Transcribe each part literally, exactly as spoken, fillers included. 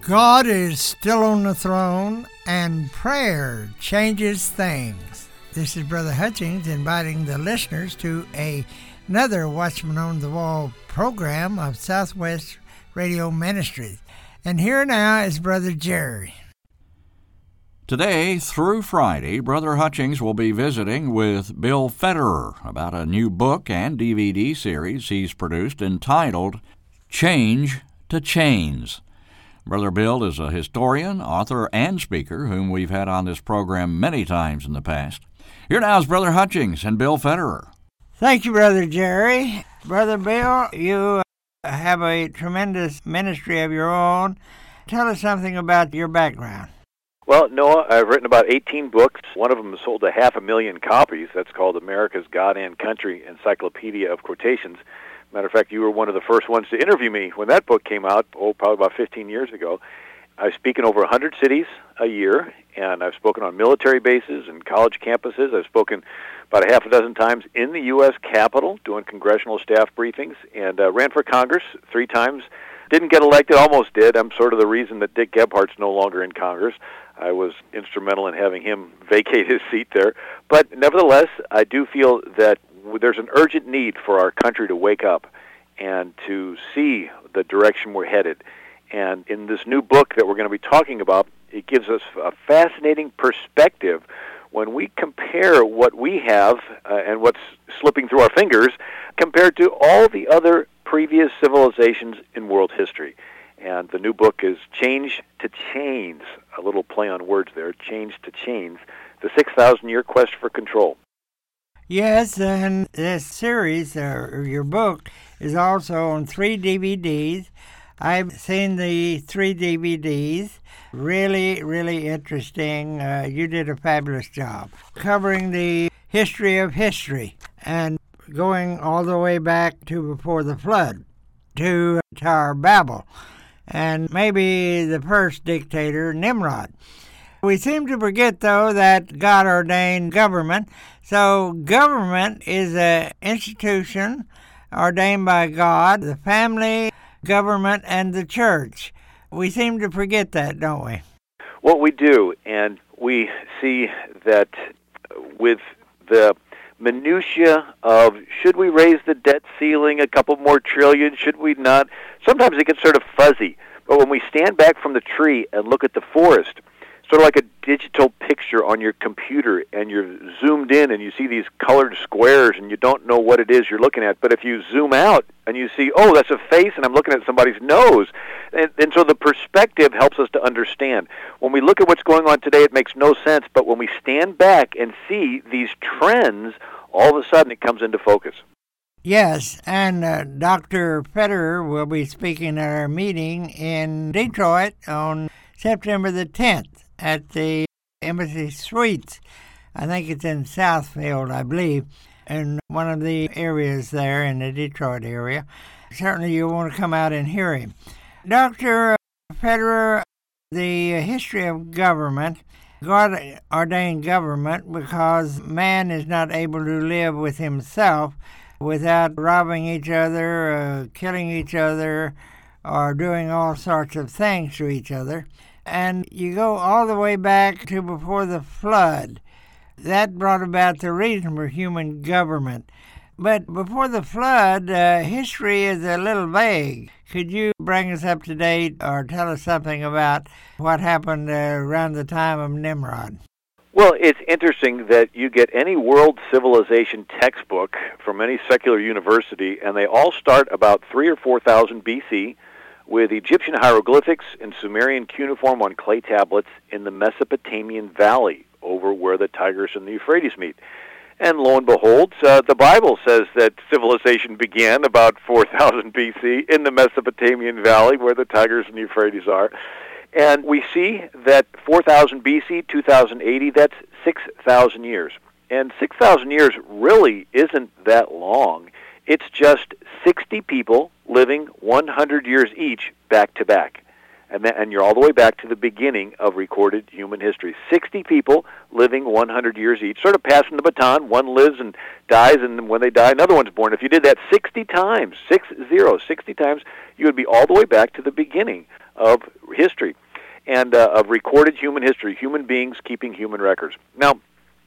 God is still on the throne, and prayer changes things. This is Brother Hutchings inviting the listeners to a, another Watchman on the Wall program of Southwest Radio Ministries. And here now is Brother Jerry. Today through Friday, Brother Hutchings will be visiting with Bill Federer about a new book and D V D series he's produced entitled Change to Chains. Brother Bill is a historian, author, and speaker whom we've had on this program many times in the past. Here now is Brother Hutchings and Bill Federer. Thank you, Brother Jerry. Brother Bill, you have a tremendous ministry of your own. Tell us something about your background. Well, Noah, I've written about eighteen books. One of them has sold a half a million copies. That's called America's God and Country Encyclopedia of Quotations. Matter of fact, you were one of the first ones to interview me when that book came out, oh, probably about fifteen years ago. I speak in over one hundred cities a year, and I've spoken on military bases and college campuses. I've spoken about a half a dozen times in the U S Capitol doing congressional staff briefings, and uh, ran for Congress three times. Didn't get elected, almost did. I'm sort of the reason that Dick Gebhardt's no longer in Congress. I was instrumental in having him vacate his seat there. But nevertheless, I do feel that there's an urgent need for our country to wake up and to see the direction we're headed. And in this new book that we're going to be talking about, it gives us a fascinating perspective when we compare what we have uh, and what's slipping through our fingers compared to all the other previous civilizations in world history. And the new book is Change to Chains, a little play on words there, Change to Chains, the six thousand year Quest for Control. Yes, and this series, or your book, is also on three D V Ds. I've seen the three D V Ds. Really, really interesting. Uh, you did a fabulous job covering the history of history and going all the way back to before the flood, to Tower of Babel, and maybe the first dictator, Nimrod. We seem to forget, though, that God ordained government. So government is an institution ordained by God, the family, government, and the church. We seem to forget that, don't we? Well, we do, and we see that with the minutia of should we raise the debt ceiling a couple more trillion, should we not? Sometimes it gets sort of fuzzy. But when we stand back from the tree and look at the forest, sort of like a digital picture on your computer, and you're zoomed in and you see these colored squares and you don't know what it is you're looking at. But if you zoom out and you see, oh, that's a face and I'm looking at somebody's nose. And, and so the perspective helps us to understand. When we look at what's going on today, it makes no sense. But when we stand back and see these trends, all of a sudden it comes into focus. Yes, and uh, Doctor Federer will be speaking at our meeting in Detroit on September the tenth at the Embassy Suites. I think it's in Southfield, I believe, in one of the areas there in the Detroit area. Certainly you'll want to come out and hear him. Doctor Federer, the history of government, God ordained government because man is not able to live with himself without robbing each other, uh, killing each other, or doing all sorts of things to each other. And you go all the way back to before the flood. That brought about the reason for human government. But before the flood, uh, history is a little vague. Could you bring us up to date or tell us something about what happened uh, around the time of Nimrod? Well, it's interesting that you get any world civilization textbook from any secular university, and they all start about three or four thousand B C with Egyptian hieroglyphics and Sumerian cuneiform on clay tablets in the Mesopotamian Valley, over where the Tigris and the Euphrates meet. And lo and behold, uh, the Bible says that civilization began about four thousand B C in the Mesopotamian Valley, where the Tigris and the Euphrates are. And we see that four thousand B C, two thousand eighty, that's six thousand years. And six thousand years really isn't that long. It's just sixty people living one hundred years each back to back. And, that, and you're all the way back to the beginning of recorded human history. sixty people living one hundred years each, sort of passing the baton. One lives and dies, and when they die, another one's born. If you did that sixty times, six zero, sixty times, you would be all the way back to the beginning of history and uh, of recorded human history, human beings keeping human records. Now,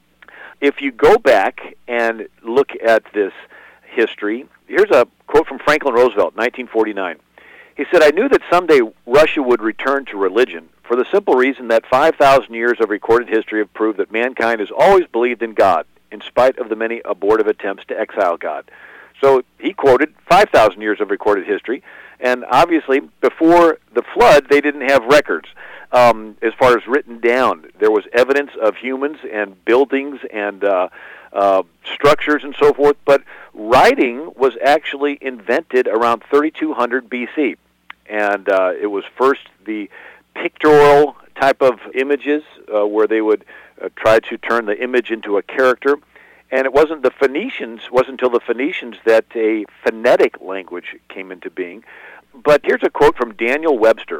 if you go back and look at this history, here's a quote from Franklin Roosevelt, nineteen forty-nine. He said, "I knew that someday Russia would return to religion for the simple reason that five thousand years of recorded history have proved that mankind has always believed in God, in spite of the many abortive attempts to exile God." So he quoted five thousand years of recorded history, and obviously before the flood they didn't have records um, as far as written down. There was evidence of humans and buildings and uh, uh, structures and so forth, but writing was actually invented around thirty-two hundred B C, and uh, it was first the pictorial type of images uh, where they would uh, try to turn the image into a character. And it wasn't the Phoenicians, wasn't until the Phoenicians that a phonetic language came into being. But here's a quote from Daniel Webster,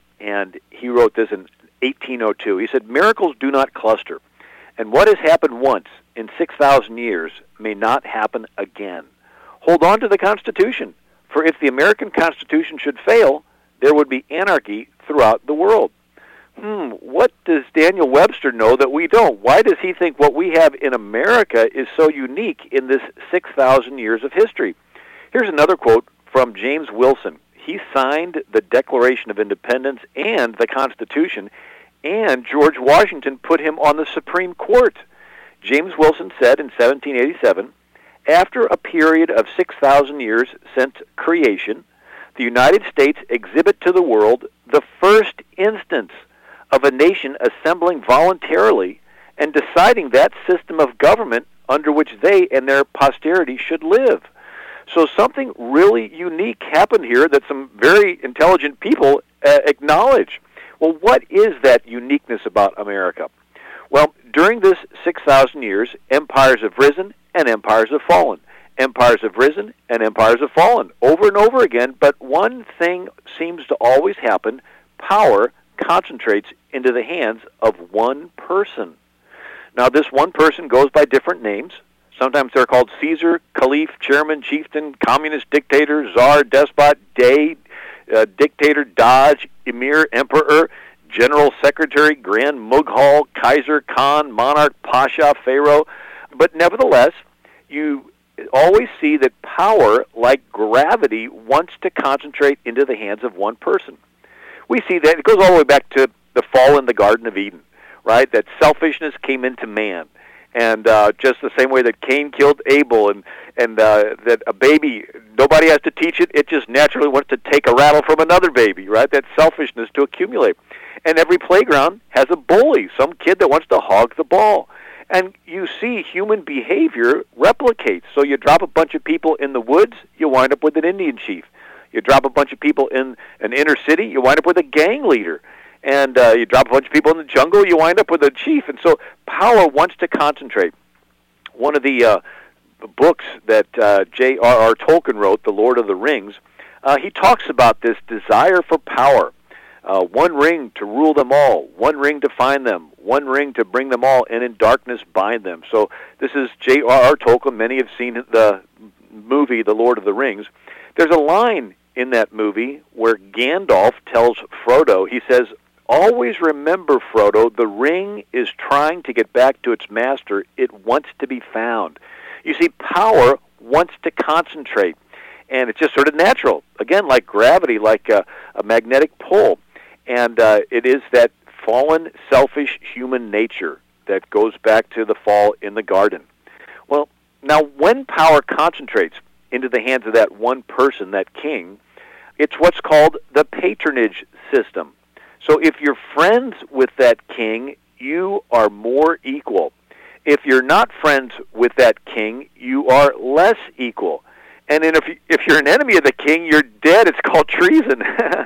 and he wrote this in eighteen oh two. He said, "Miracles do not cluster, and what has happened once in six thousand years may not happen again. Hold on to the Constitution, for if the American Constitution should fail, there would be anarchy throughout the world." Hmm, what does Daniel Webster know that we don't? Why does he think what we have in America is so unique in this six thousand years of history? Here's another quote from James Wilson. He signed the Declaration of Independence and the Constitution, and George Washington put him on the Supreme Court. James Wilson said in seventeen eighty-seven, "After a period of six thousand years since creation, the United States exhibit to the world the first instance of a nation assembling voluntarily and deciding that system of government under which they and their posterity should live." So something really unique happened here that some very intelligent people uh, acknowledge. Well, what is that uniqueness about America? Well, during this six thousand years, empires have risen and empires have fallen. Empires have risen and empires have fallen over and over again, but one thing seems to always happen: power concentrates into the hands of one person. Now, this one person goes by different names. Sometimes they're called Caesar, Caliph, Chairman, Chieftain, Communist, Dictator, Czar, Despot, Dey, uh, Dictator, Doge, Emir, Emperor, General Secretary, Grand Mughal, Kaiser, Khan, Monarch, Pasha, Pharaoh. But nevertheless, you always see that power, like gravity, wants to concentrate into the hands of one person. We see that it goes all the way back to the fall in the Garden of Eden, right? That selfishness came into man. And uh, just the same way that Cain killed Abel, and, and uh, that a baby, nobody has to teach it, it just naturally wants to take a rattle from another baby, right? That selfishness to accumulate. And every playground has a bully, some kid that wants to hog the ball. And you see human behavior replicate. So you drop a bunch of people in the woods, you wind up with an Indian chief. You drop a bunch of people in an inner city, you wind up with a gang leader. And uh, you drop a bunch of people in the jungle, you wind up with a chief. And so power wants to concentrate. One of the uh, books that uh, J R R Tolkien wrote, The Lord of the Rings, uh, he talks about this desire for power. Uh, one ring to rule them all, one ring to find them, one ring to bring them all, and in darkness bind them. So this is J R R Tolkien. Many have seen the movie, The Lord of the Rings. There's a line in that movie where Gandalf tells Frodo, he says, "Always remember, Frodo, the ring is trying to get back to its master. It wants to be found." You see, power wants to concentrate, and it's just sort of natural. Again, like gravity, like a, a magnetic pull. And uh, it is that fallen, selfish human nature that goes back to the fall in the garden. Well, now when power concentrates into the hands of that one person, that king, it's what's called the patronage system. So if you're friends with that king, you are more equal. If you're not friends with that king, you are less equal. And then if, you, if you're an enemy of the king, you're dead. It's called treason.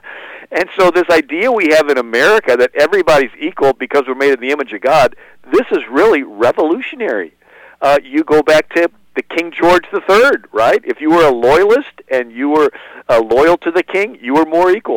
And so this idea we have in America that everybody's equal because we're made in the image of God, this is really revolutionary. Uh, you go back to the King George the Third, right? If you were a loyalist and you were uh, loyal to the king, you were more equal.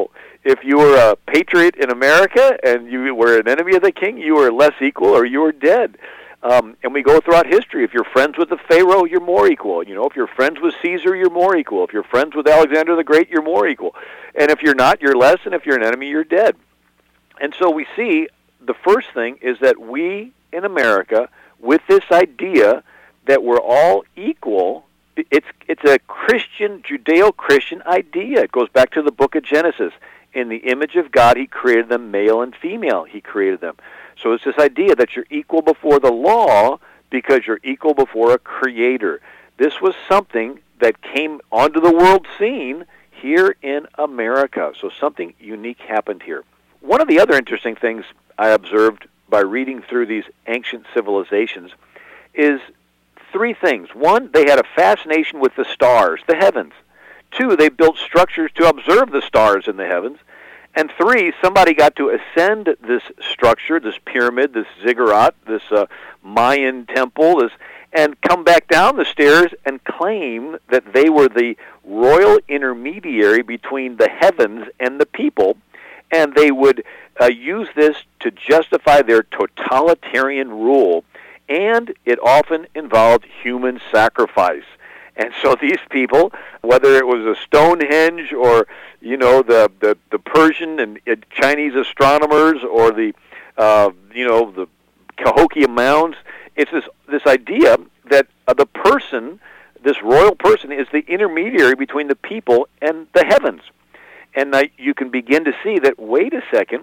if you were a patriot in America and you were an enemy of the king, you were less equal or you were dead. Um, and we go throughout history. If you're friends with the Pharaoh, you're more equal. You know, if you're friends with Caesar, you're more equal. If you're friends with Alexander the Great, you're more equal. And if you're not, you're less. And if you're an enemy, you're dead. And so we see the first thing is that we in America, with this idea that we're all equal, it's it's a Christian, Judeo-Christian idea. It goes back to the book of Genesis. In the image of God, he created them male and female. He created them. So it's this idea that you're equal before the law because you're equal before a creator. This was something that came onto the world scene here in America. So something unique happened here. One of the other interesting things I observed by reading through these ancient civilizations is three things. One, they had a fascination with the stars, the heavens. Two, they built structures to observe the stars in the heavens. And three, somebody got to ascend this structure, this pyramid, this ziggurat, this uh, Mayan temple, this, and come back down the stairs and claim that they were the royal intermediary between the heavens and the people, and they would uh, use this to justify their totalitarian rule, and it often involved human sacrifice. And so these people, whether it was a Stonehenge or, you know, the the, the Persian and uh, Chinese astronomers or the, uh, you know, the Cahokia mounds, it's this this idea that uh, the person, this royal person, is the intermediary between the people and the heavens. And uh, you can begin to see that, wait a second,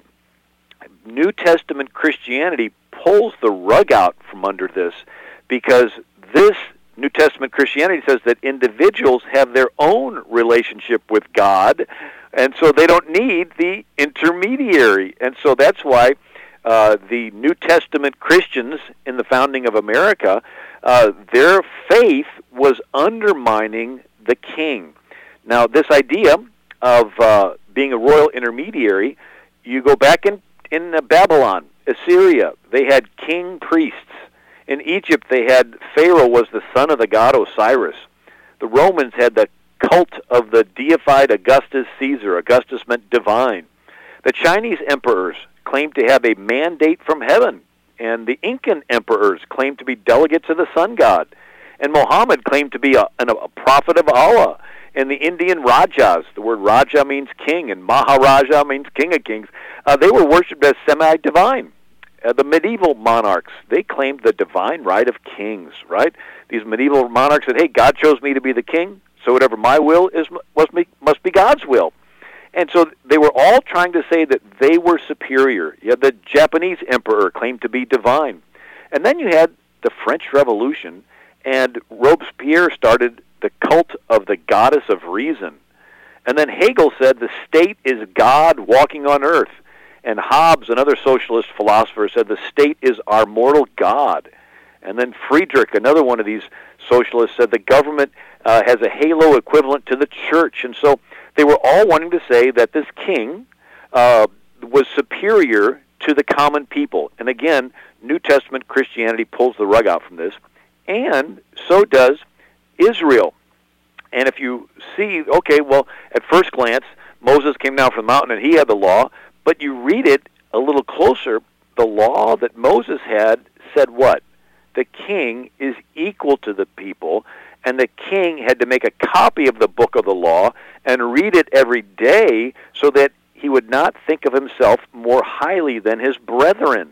New Testament Christianity pulls the rug out from under this, because this New Testament Christianity says that individuals have their own relationship with God, and so they don't need the intermediary. And so that's why uh, the New Testament Christians in the founding of America, uh, their faith was undermining the king. Now, this idea of uh, being a royal intermediary, you go back in, in uh, Babylon, Assyria, they had king priests. In Egypt, they had Pharaoh was the son of the god Osiris. The Romans had the cult of the deified Augustus Caesar. Augustus meant divine. The Chinese emperors claimed to have a mandate from heaven, and the Incan emperors claimed to be delegates of the sun god. And Muhammad claimed to be a, a prophet of Allah. And the Indian Rajas, the word Raja means king, and Maharaja means king of kings, uh, they were worshipped as semi-divine. Uh, the medieval monarchs, they claimed the divine right of kings, right? These medieval monarchs said, hey, God chose me to be the king, so whatever my will is must be, must be God's will. And so they were all trying to say that they were superior. You had the Japanese emperor claimed to be divine. And then you had the French Revolution, and Robespierre started the cult of the goddess of reason. And then Hegel said the state is God walking on earth. And Hobbes, another socialist philosopher, said the state is our mortal God. And then Friedrich, another one of these socialists, said the government uh, has a halo equivalent to the church. And so they were all wanting to say that this king uh, was superior to the common people. And again, New Testament Christianity pulls the rug out from this. And so does Israel. And if you see, okay, well, at first glance, Moses came down from the mountain and he had the law. But you read it a little closer, the law that Moses had said what? The king is equal to the people, and the king had to make a copy of the book of the law and read it every day so that he would not think of himself more highly than his brethren.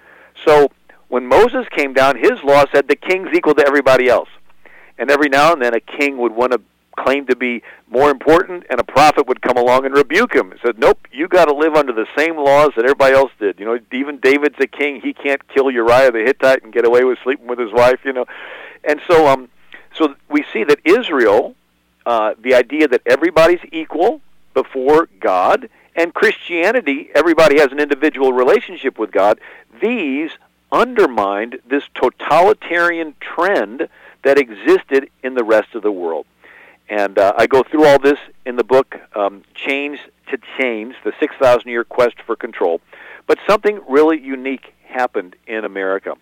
So when Moses came down, his law said the king's equal to everybody else. And every now and then a king would want to claim to be more important, and a prophet would come along and rebuke him. He said, nope, you got to live under the same laws that everybody else did. You know, even David's a king. He can't kill Uriah the Hittite and get away with sleeping with his wife, you know. And so um, so we see that Israel, uh, the idea that everybody's equal before God, and Christianity, everybody has an individual relationship with God, these undermined this totalitarian trend that existed in the rest of the world. And uh, I go through all this in the book, um, Chains to Change, the six thousand year Quest for Control. But something really unique happened in America.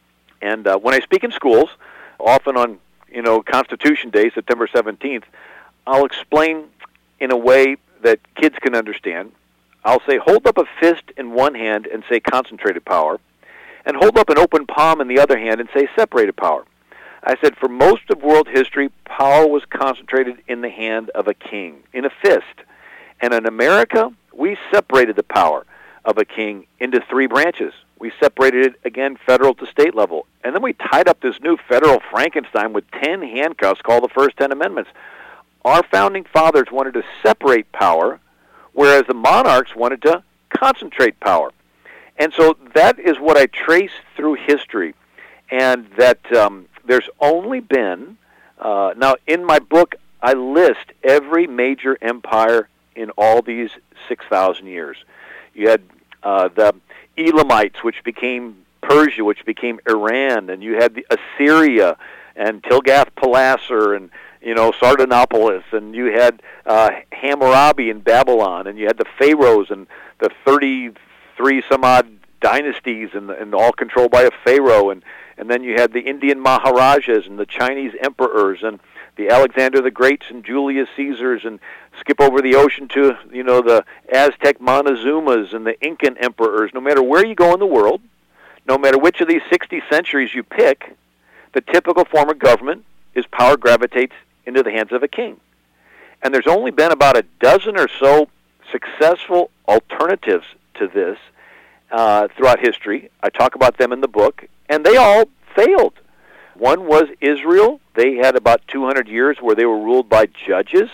And uh, when I speak in schools, often on, you know, Constitution Day, September seventeenth, I'll explain in a way that kids can understand. I'll say, hold up a fist in one hand and say concentrated power, and hold up an open palm in the other hand and say separated power. I said, for most of world history, power was concentrated in the hand of a king, in a fist. And in America, we separated the power of a king into three branches. We separated it, again, federal to state level. And then we tied up this new federal Frankenstein with ten handcuffs called the first ten amendments. Our founding fathers wanted to separate power, whereas the monarchs wanted to concentrate power. And so that is what I trace through history. And that um, there's only been, uh, now in my book, I list every major empire in all these six thousand years. You had uh, the Elamites, which became Persia, which became Iran, and you had the Assyria and Tilgath-Pileser and, you know, Sardanapalus, and you had uh, Hammurabi in Babylon, and you had the pharaohs and the thirty-three some odd dynasties, and, and all controlled by a pharaoh, and and then you had the Indian Maharajas and the Chinese emperors and the Alexander the Greats and Julius Caesars, and skip over the ocean to, you know, the Aztec Montezumas and the Incan emperors. No matter where you go in the world, no matter which of these sixty centuries you pick, the typical form of government is power gravitates into the hands of a king. And there's only been about a dozen or so successful alternatives to this uh, throughout history. I talk about them in the book, and they all failed. One was Israel. They had about two hundred years where they were ruled by judges,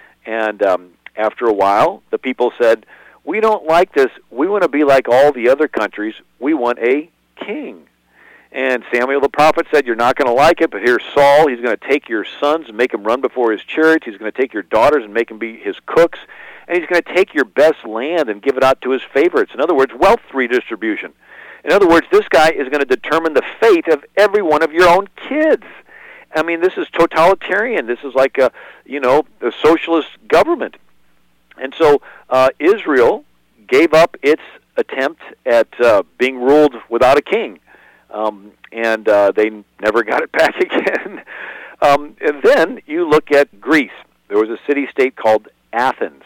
and um, after a while, the people said, we don't like this. We want to be like all the other countries. We want a king. And Samuel the prophet said, you're not going to like it, but here's Saul. He's going to take your sons and make them run before his church. He's going to take your daughters and make them be his cooks. And he's going to take your best land and give it out to his favorites. In other words, wealth redistribution. In other words, this guy is going to determine the fate of every one of your own kids. I mean, this is totalitarian. This is like a, you know, a socialist government. And so uh, Israel gave up its attempt at uh, being ruled without a king. Um, and uh, they never got it back again. um, and then you look at Greece. There was a city-state called Athens.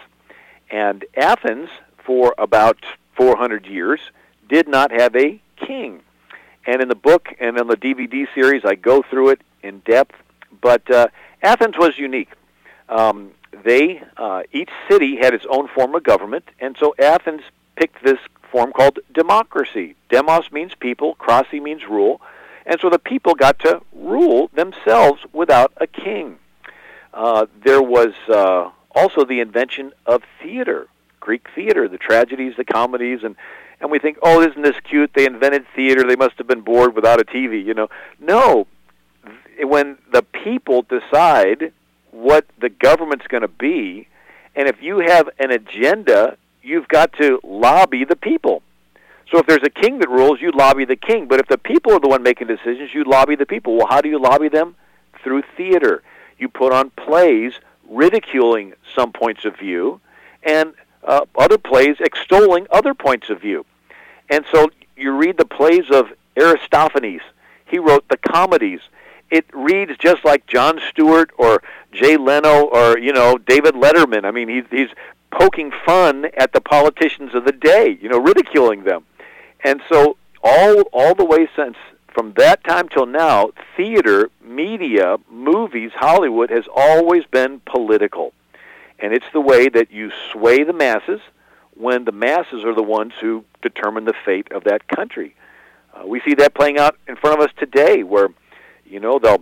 And Athens, for about four hundred years, did not have a king. And in the book and in the D V D series, I go through it in depth. But uh, Athens was unique. Um, they, uh, each city had its own form of government, and so Athens picked this form called democracy. Demos means people, krasi means rule, and so the people got to rule themselves without a king. Uh, there was uh, also the invention of theater, Greek theater, the tragedies, the comedies, and and we think, oh, isn't this cute? They invented theater. They must have been bored without a T V, you know. No, when the people decide what the government's going to be, and if you have an agenda, you've got to lobby the people. So if there's a king that rules, you lobby the king. But if the people are the one making decisions, you lobby the people. Well, how do you lobby them? Through theater. You put on plays ridiculing some points of view, and uh, other plays extolling other points of view. And so you read the plays of Aristophanes. He wrote the comedies. It reads just like Jon Stewart or Jay Leno or, you know, David Letterman. I mean, he, he's poking fun at the politicians of the day, you know, ridiculing them. And so all all the way since, from that time till now, theater, media, movies, Hollywood has always been political. And it's the way that you sway the masses when the masses are the ones who determine the fate of that country. Uh, we see that playing out in front of us today where, you know, they'll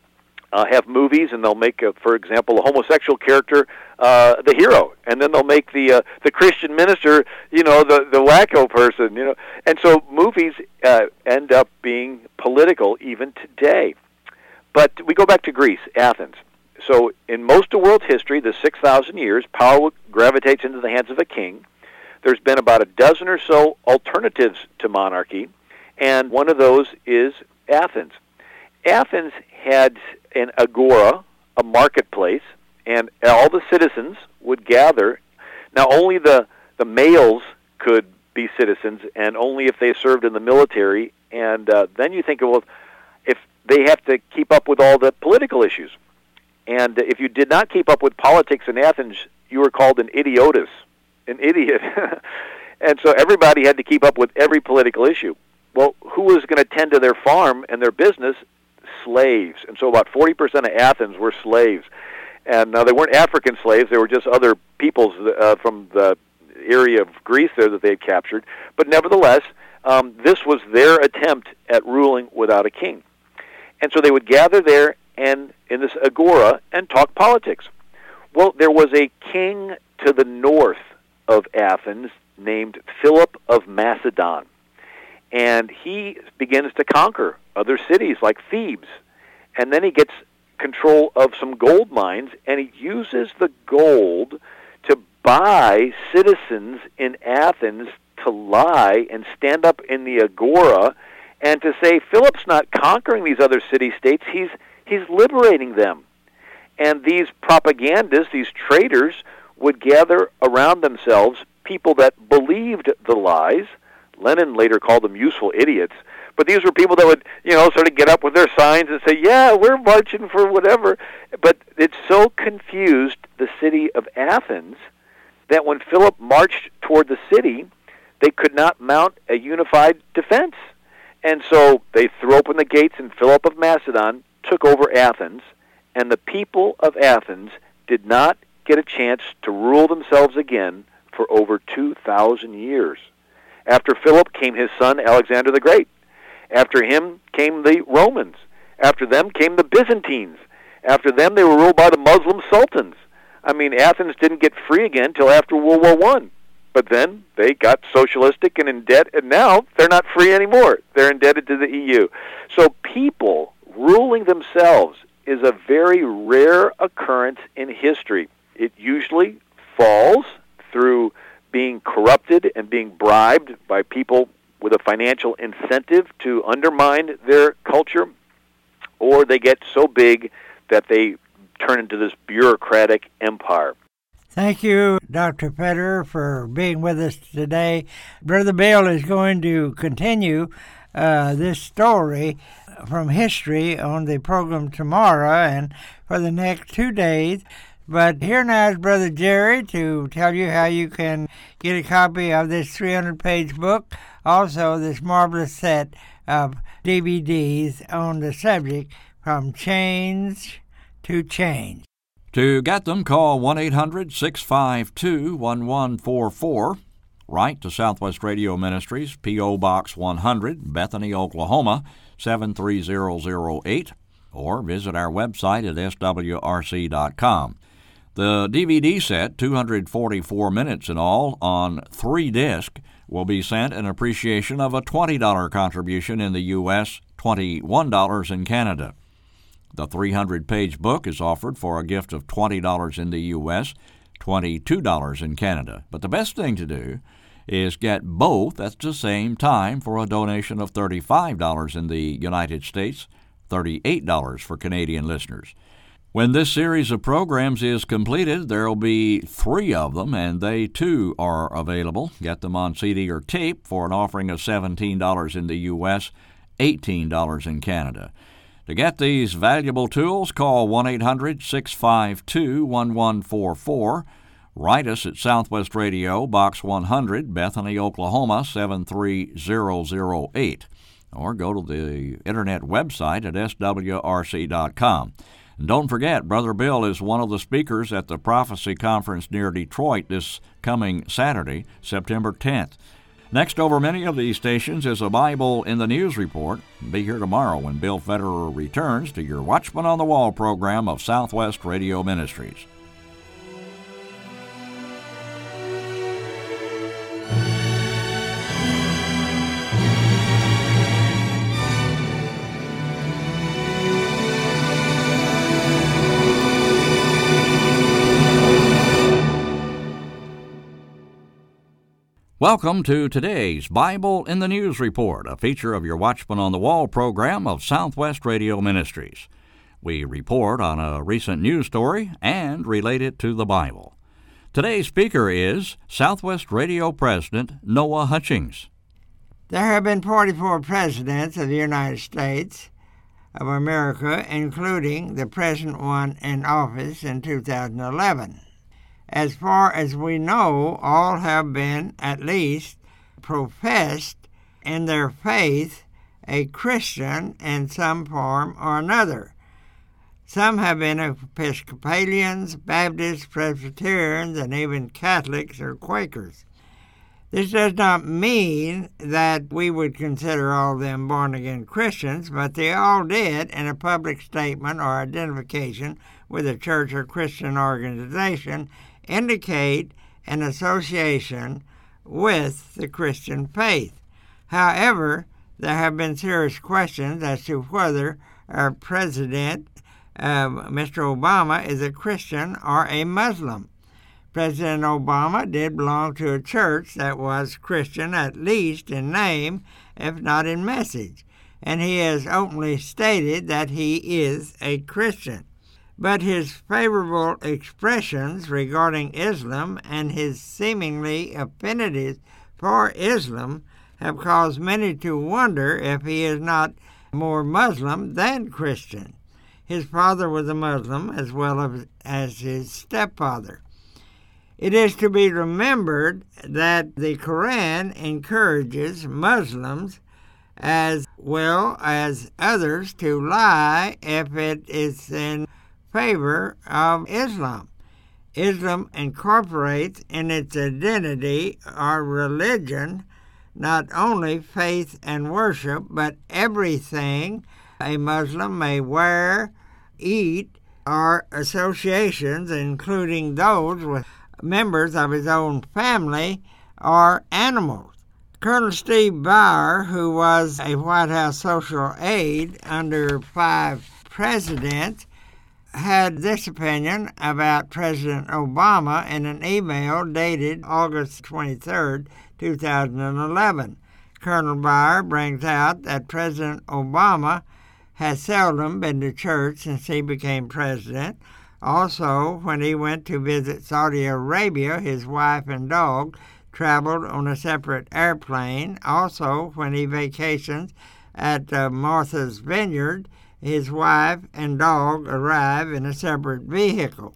uh, have movies and they'll make, a, for example, a homosexual character uh, the hero, and then they'll make the uh, the Christian minister, you know, the, the wacko person, you know. And so movies uh, end up being political even today. But we go back to Greece, Athens. So in most of world history, the six thousand years, power gravitates into the hands of a king. There's been about a dozen or so alternatives to monarchy, and one of those is Athens. Athens had an agora, a marketplace, and all the citizens would gather. Now, only the, the males could be citizens, and only if they served in the military. And uh, then you think, well, if they have to keep up with all the political issues. And if you did not keep up with politics in Athens, you were called an idiotus. an idiot. And so everybody had to keep up with every political issue. Well, who was going to tend to their farm and their business? Slaves. And so about forty percent of Athens were slaves. And now they weren't African slaves, they were just other peoples uh, from the area of Greece there that they had captured. But nevertheless, um, this was their attempt at ruling without a king. And so they would gather there and in this agora and talk politics. Well, there was a king to the north of Athens named Philip of Macedon. And he begins to conquer other cities like Thebes. And then he gets control of some gold mines, and he uses the gold to buy citizens in Athens to lie and stand up in the agora and to say, Philip's not conquering these other city-states, he's, he's liberating them. And these propagandists, these traitors, would gather around themselves people that believed the lies. Lenin later called them useful idiots. But these were people that would, you know, sort of get up with their signs and say, yeah, we're marching for whatever. But it so confused the city of Athens that when Philip marched toward the city, they could not mount a unified defense. And so they threw open the gates, and Philip of Macedon took over Athens, and the people of Athens did not get a chance to rule themselves again for over two thousand years. After Philip came his son Alexander the Great. After him came the Romans. After them came the Byzantines. After them they were ruled by the Muslim sultans. I mean, Athens didn't get free again until after World War One. But then they got socialistic and in debt, and now they're not free anymore. They're indebted to the E U. So people ruling themselves is a very rare occurrence in history. It usually falls through being corrupted and being bribed by people with a financial incentive to undermine their culture, or they get so big that they turn into this bureaucratic empire. Thank you, Doctor Federer, for being with us today. Brother Bill is going to continue uh, this story from history on the program tomorrow and for the next two days. But here now is Brother Jerry to tell you how you can get a copy of this three hundred page book, also this marvelous set of D V Ds on the subject, From Change to Change. To get them, call one eight hundred six five two one one four four. Write to Southwest Radio Ministries, P O. Box one hundred, Bethany, Oklahoma, seven three zero zero eight, or visit our website at S W R C dot com. The D V D set, two hundred forty-four minutes in all, on three discs, will be sent in appreciation of a twenty dollars contribution in the U S, twenty-one dollars in Canada. The three hundred page book is offered for a gift of twenty dollars in the U S, twenty-two dollars in Canada. But the best thing to do is get both at the same time for a donation of thirty-five dollars in the United States, thirty-eight dollars for Canadian listeners. When this series of programs is completed, there will be three of them, and they, too, are available. Get them on C D or tape for an offering of seventeen dollars in the U S, eighteen dollars in Canada. To get these valuable tools, call one eight hundred six five two one one four four. Write us at Southwest Radio, Box one hundred, Bethany, Oklahoma, seven three zero zero eight. Or go to the Internet website at S W R C dot com. And don't forget, Brother Bill is one of the speakers at the Prophecy Conference near Detroit this coming Saturday, September tenth. Next over many of these stations is a Bible in the News report. Be here tomorrow when Bill Federer returns to your Watchman on the Wall program of Southwest Radio Ministries. Welcome to today's Bible in the News Report, a feature of your Watchman on the Wall program of Southwest Radio Ministries. We report on a recent news story and relate it to the Bible. Today's speaker is Southwest Radio President Noah Hutchings. There have been forty-four presidents of the United States of America, including the present one in office in two thousand eleven. as far as we know, all have been at least professed in their faith a Christian in some form or another. Some have been Episcopalians, Baptists, Presbyterians, and even Catholics or Quakers. This does not mean that we would consider all of them born-again Christians, but they all did, in a public statement or identification with a church or Christian organization, indicate an association with the Christian faith. However, there have been serious questions as to whether our president, uh, Mister Obama, is a Christian or a Muslim. President Obama did belong to a church that was Christian, at least in name, if not in message, and he has openly stated that he is a Christian. But his favorable expressions regarding Islam and his seemingly affinities for Islam have caused many to wonder if he is not more Muslim than Christian. His father was a Muslim as well as, as his stepfather. It is to be remembered that the Quran encourages Muslims as well as others to lie if it is in favor of Islam. Islam incorporates in its identity or religion not only faith and worship, but everything a Muslim may wear, eat, or associations, including those with members of his own family or animals. Colonel Steve Bauer, who was a White House social aide under five presidents, had this opinion about President Obama in an email dated August twenty-third, two thousand eleven. Colonel Bauer brings out that President Obama has seldom been to church since he became president. Also, when he went to visit Saudi Arabia, his wife and dog traveled on a separate airplane. Also, when he vacations at uh, Martha's Vineyard, his wife and dog arrive in a separate vehicle.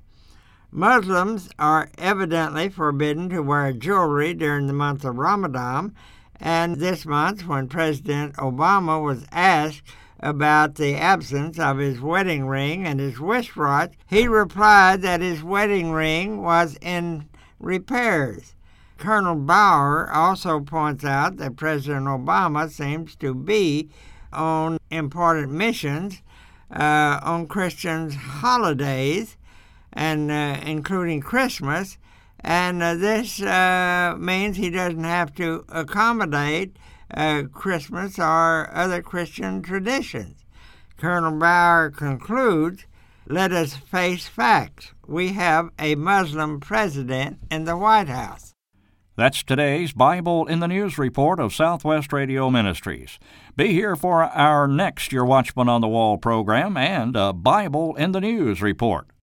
Muslims are evidently forbidden to wear jewelry during the month of Ramadan, and this month, when President Obama was asked about the absence of his wedding ring and his wristwatch, he replied that his wedding ring was in repairs. Colonel Bauer also points out that President Obama seems to be on important missions uh, on Christians' holidays, and uh, including Christmas, and uh, this uh, means he doesn't have to accommodate uh, Christmas or other Christian traditions. Colonel Bauer concludes, "Let us face facts. We have a Muslim president in the White House." That's today's Bible in the News report of Southwest Radio Ministries. Be here for our next Your Watchman on the Wall program and a Bible in the News report.